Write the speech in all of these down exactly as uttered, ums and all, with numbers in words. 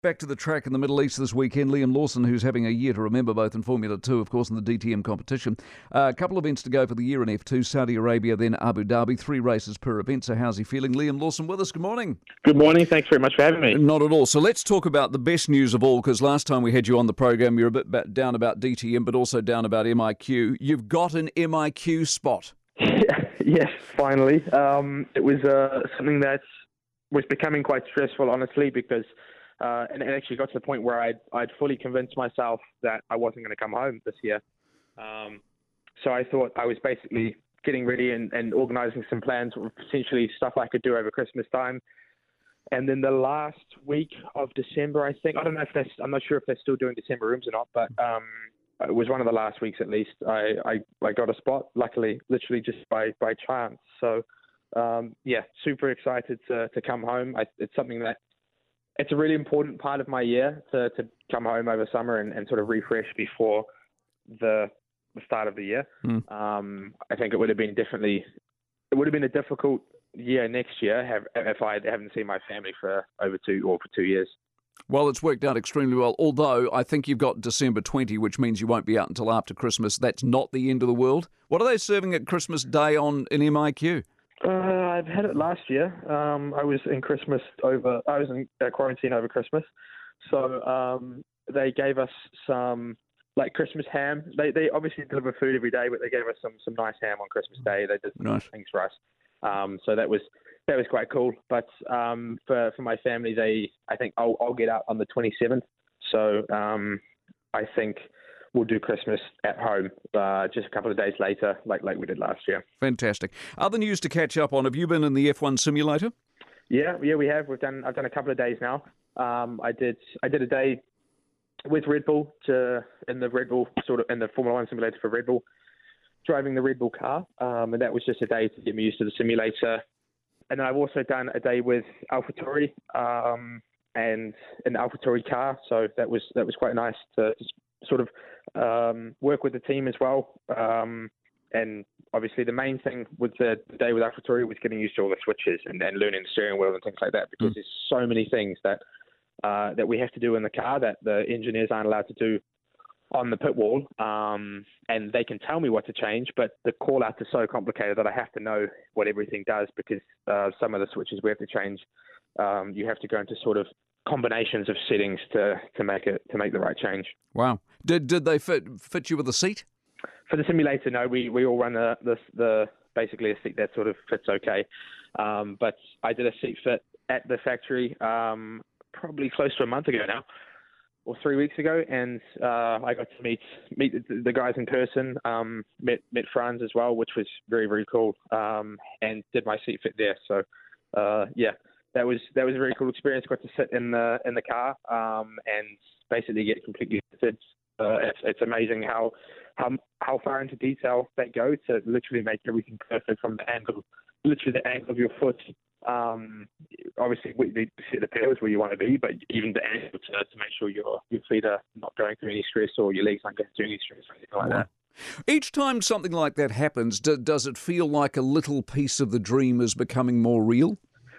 Back to the track in the Middle East this weekend. Liam Lawson, who's having a year to remember both in Formula two, of course, and the D T M competition. Uh, a couple of events to go for the year in F two, Saudi Arabia, then Abu Dhabi. Three races per event. So how's he feeling? Liam Lawson with us. Good morning. Good morning. Thanks very much for having me. Not at all. So let's talk about the best news of all, because last time we had you on the program, you were a bit down about D T M, but also down about M I Q. You've got an M I Q spot. Yes, finally. Um, it was uh, something that was becoming quite stressful, honestly, because Uh, and it actually got to the point where I'd, I'd fully convinced myself that I wasn't going to come home this year. Um, so I thought I was basically getting ready and, and organising some plans, potentially stuff I could do over Christmas time. And then the last week of December, I think, I don't know if that's, I'm not sure if they're still doing December rooms or not, but um, it was one of the last weeks at least. I, I, I got a spot, luckily, literally just by, by chance. So, um, yeah, super excited to, to come home. I, it's something that It's a really important part of my year to, to come home over summer and, and sort of refresh before the, the start of the year. Mm. Um, I think it would have been differently. It would have been a difficult year next year have, if I haven't seen my family for over two or for two years. Well, it's worked out extremely well, although I think you've got December twentieth, which means you won't be out until after Christmas. That's not the end of the world. What are they serving at Christmas Day on in M I Q? Uh, I've had it last year. Um, I was in Christmas over. I was in uh, quarantine over Christmas, so um, they gave us some like Christmas ham. They they obviously deliver food every day, but they gave us some some nice ham on Christmas Day. They did some nice things for us. Um, so that was that was quite cool. But um, for for my family, they I think I'll I'll get out on the twenty-seventh. So um, I think we'll do Christmas at home uh, just a couple of days later, like like we did last year. Fantastic. Other news to catch up on. Have you been in the F one simulator? Yeah, yeah, we have. We've done. I've done a couple of days now. Um, I did. I did a day with Red Bull to in the Red Bull sort of in the Formula One simulator for Red Bull, driving the Red Bull car, um, and that was just a day to get me used to the simulator. And then I've also done a day with AlphaTauri um, and an AlphaTauri car, so that was that was quite nice to just sort of um, work with the team as well. Um, and obviously the main thing with the, the day with AlphaTauri was getting used to all the switches and, and learning the steering wheel and things like that, because mm. there's so many things that uh, that we have to do in the car that the engineers aren't allowed to do on the pit wall. Um, and they can tell me what to change, but the call outs are so complicated that I have to know what everything does, because uh, some of the switches we have to change, um, you have to go into sort of combinations of settings to, to make it to make the right change. Wow. Did did they fit fit you with a seat? For the simulator, no. We we all run the the, the basically a seat that sort of fits okay. Um, but I did a seat fit at the factory um, probably close to a month ago now, or three weeks ago, and uh, I got to meet meet the, the guys in person. Um, met met Franz as well, which was very very cool. Um, and did my seat fit there. So uh, yeah. That was that was a very cool experience. Got to sit in the in the car um, and basically get completely fitted. Uh, it's, it's amazing how how how far into detail they go to literally make everything perfect, from the angle, literally the angle of your foot. Um, obviously, we need to set the pedals where you want to be, but even the angle to, to make sure your your feet are not going through any stress or your legs aren't going through any stress or anything like wow. that. Each time something like that happens, do, does it feel like a little piece of the dream is becoming more real?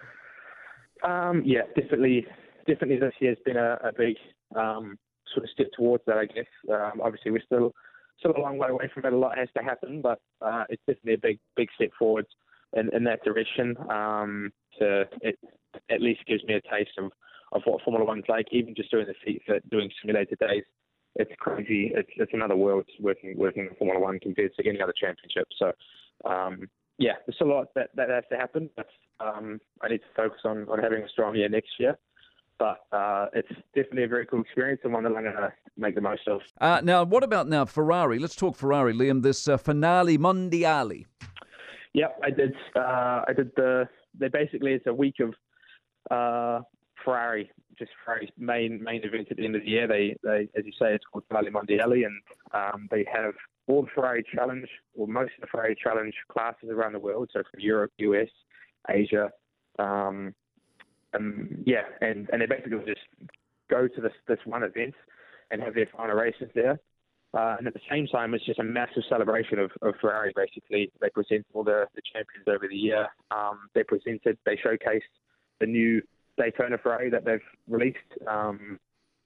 Um, yeah, definitely. Definitely, this year's been a, a big um, sort of step towards that, I guess. Um, obviously, we're still still a long way away from it. A lot has to happen, but uh, it's definitely a big, big step forward in, in that direction. Um, to it at least gives me a taste of, of what Formula One's like. Even just doing the seat fit, doing simulator days, it's crazy. It's it's another world working working in Formula One compared to any other championship. So. Um, Yeah, there's a lot that, that has to happen, but um, I need to focus on, on having a strong year next year. But uh, it's definitely a very cool experience and one that I'm going to make the most of. Uh, now, what about now Ferrari? Let's talk Ferrari, Liam. This uh, Finale Mondiale. Yep, I did. Uh, I did the. They basically it's a week of uh, Ferrari, just Ferrari's main main event at the end of the year. They, they as you say, it's called Finale Mondiale, and um, they have all the Ferrari Challenge, or most of the Ferrari Challenge classes around the world, so from Europe, U S, Asia, um, and yeah, and, and they basically just go to this this one event and have their final races there. Uh, and at the same time, it's just a massive celebration of, of Ferrari, basically. They present all the, the champions over the year. Um, they presented, they showcased the new Daytona Ferrari that they've released, um,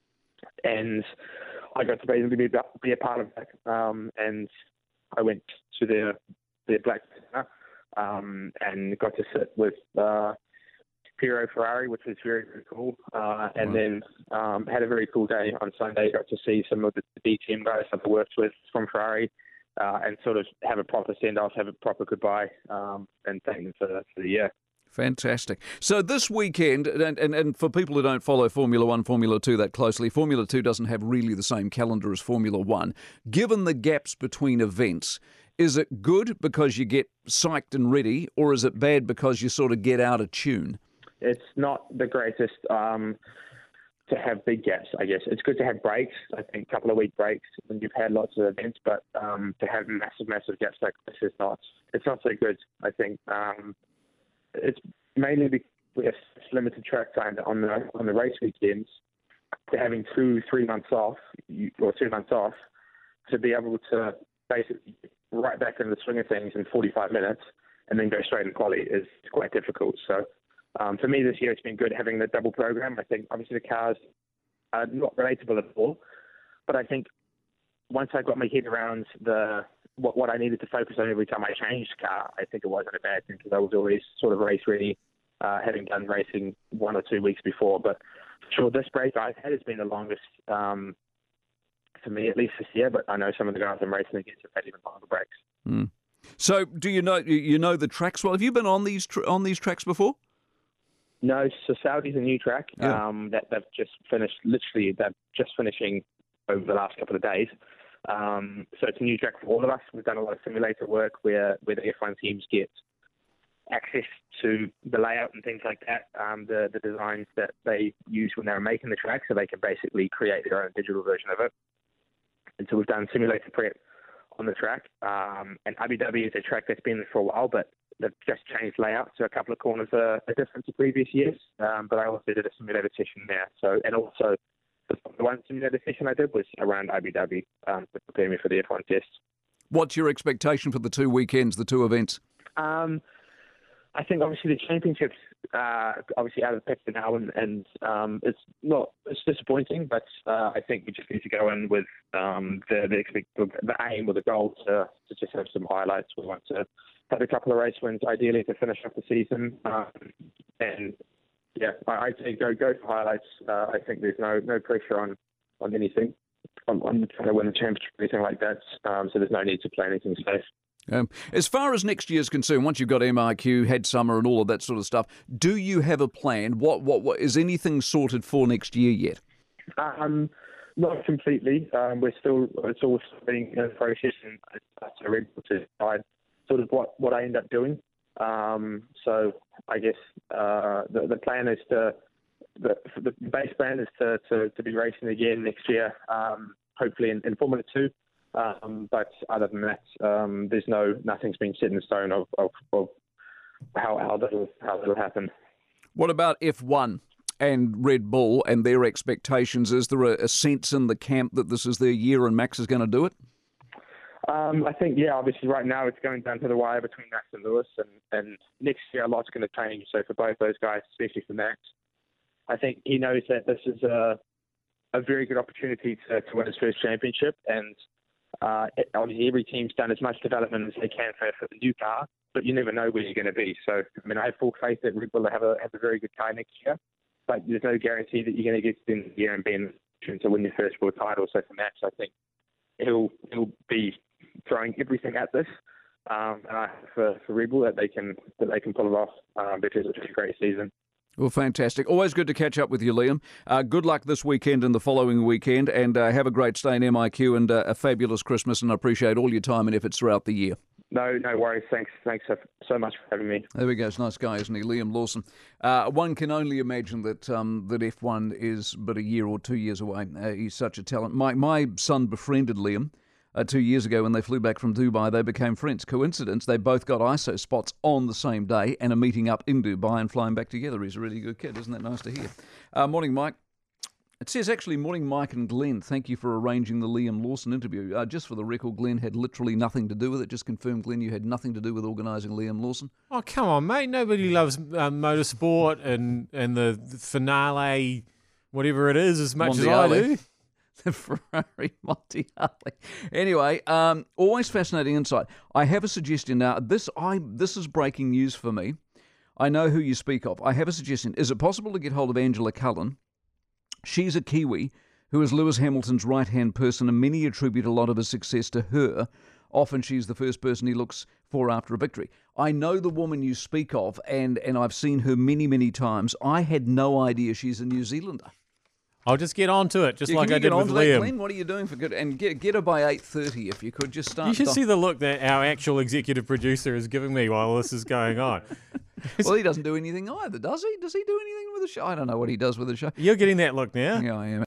and I got to basically be, be a part of that. Um, and I went to their their black dinner, um, and got to sit with uh, Piero Ferrari, which was very, very cool. Uh, and wow. then um, had a very cool day on Sunday. Got to see some of the D T M guys that I worked with from Ferrari, uh, and sort of have a proper send-off, have a proper goodbye, um, and thank them for, for the year. Fantastic. So this weekend, and, and, and for people who don't follow Formula One, Formula Two that closely, Formula Two doesn't have really the same calendar as Formula One. Given the gaps between events, is it good because you get psyched and ready, or is it bad because you sort of get out of tune? It's not the greatest um, to have big gaps, I guess. It's good to have breaks, I think a couple of week breaks when you've had lots of events, but um, to have massive, massive gaps like this is not, it's not so good, I think. Um, it's mainly because we have limited track time on the on the race weekends. To having two, three months off, or two months off, to be able to basically right back into the swing of things in forty-five minutes and then go straight in quali is quite difficult. So um, for me this year, it's been good having the double program. I think obviously the cars are not relatable at all, but I think once I got my head around the what, what I needed to focus on every time I changed car, I think it wasn't a bad thing because I was always sort of race ready, uh, having done racing one or two weeks before. But sure, this break I've had has been the longest um, for me, at least this year. But I know some of the guys I'm racing against have had even longer breaks. Mm. So, do you know you know the tracks well? Have you been on these tra- on these tracks before? No, so Saudi's a new track yeah. um, that they've just finished. Literally, they're just finishing over the last couple of days. Um, so it's a new track for all of us. We've done a lot of simulator work where, where the F one teams get access to the layout and things like that, um, the, the designs that they use when they were making the track, so they can basically create their own digital version of it. And so we've done simulator prep on the track. Um, and Abu Dhabi is a track that's been there for a while, but they've just changed layout, so a couple of corners are, are different to previous years. Um, but I also did a simulator session there. So and also the one simulator session I did was around Abu Dhabi um, to prepare me for the F one test. What's your expectation for the two weekends, the two events? Um, I think obviously the championships uh, obviously out of the picture now, and, and um, it's not it's disappointing, but uh, I think we just need to go in with um, the the, expect, the aim or the goal to, to just have some highlights. We want to have a couple of race wins, ideally to finish off the season, um, and yeah, I, I'd say go go for highlights. Uh, I think there's no no pressure on on anything on, on trying to win the championship or anything like that. Um, so there's no need to play anything safe. Um, as far as next year's concerned, once you've got M I Q, had summer, and all of that sort of stuff, do you have a plan? What what, what is anything sorted for next year yet? Um, not completely. Um, we're still it's all being in the process, and it's ready to decide sort of what, what I end up doing. Um, so I guess uh, the the plan is to the the base plan is to, to, to be racing again next year, um, hopefully in, in Formula Two. Um, but other than that, um, there's no nothing's been set in stone of, of, of how how that'll how that'll happen. What about F one and Red Bull and their expectations? Is there a, a sense in the camp that this is their year and Max is going to do it? Um, I think, yeah, obviously right now it's going down to the wire between Max and Lewis, and, and next year a lot's going to change. So for both those guys, especially for Max, I think he knows that this is a a very good opportunity to, to win his first championship, and uh, obviously every team's done as much development as they can for, for the new car, but you never know where you're going to be. So, I mean, I have full faith that Red Bull will have a, have a very good car next year, but there's no guarantee that you're going to get to the end of the year and be in the position to win your first world title. So for Max, I think he'll he'll be throwing everything at this um, uh, for, for Red Bull that they can that they can pull it off um, because it's a great season. Well, fantastic. Always good to catch up with you, Liam. Uh, good luck this weekend and the following weekend, and uh, have a great stay in M I Q and uh, a fabulous Christmas, and I appreciate all your time and efforts throughout the year. No, no worries. Thanks thanks so much for having me. There we go. It's a nice guy, isn't he? Liam Lawson. Uh, one can only imagine that um, that F one is but a year or two years away. Uh, he's such a talent. My, my son befriended Liam. Uh, two years ago when they flew back from Dubai, they became friends. Coincidence, they both got I S O spots on the same day and are meeting up in Dubai and flying back together. He's a really good kid. Isn't that nice to hear? Uh, morning, Mike. It says, actually, morning, Mike and Glenn. Thank you for arranging the Liam Lawson interview. Uh, just for the record, Glenn had literally nothing to do with it. Just confirm, Glenn, you had nothing to do with organising Liam Lawson. Oh, come on, mate. Nobody loves uh, motorsport and, and the, the finale, whatever it is, as much Monte as Harley. I do. The Ferrari Monte Harley. Anyway, um, always fascinating insight. I have a suggestion now. This I this is breaking news for me. I know who you speak of. I have a suggestion. Is it possible to get hold of Angela Cullen? She's a Kiwi who is Lewis Hamilton's right-hand person, and many attribute a lot of his success to her. Often she's the first person he looks for after a victory. I know the woman you speak of, and, and I've seen her many, many times. I had no idea she's a New Zealander. I'll just get onto it, just Yeah, like can I you did get with on to that, Liam. Glenn? What are you doing for good? And get get her by eight thirty if you could. Just start. You should stop. see the look that our actual executive producer is giving me while this is going on. Well, he doesn't do anything either, does he? Does he do anything with the show? I don't know what he does with the show. You're getting that look now. Yeah, I am.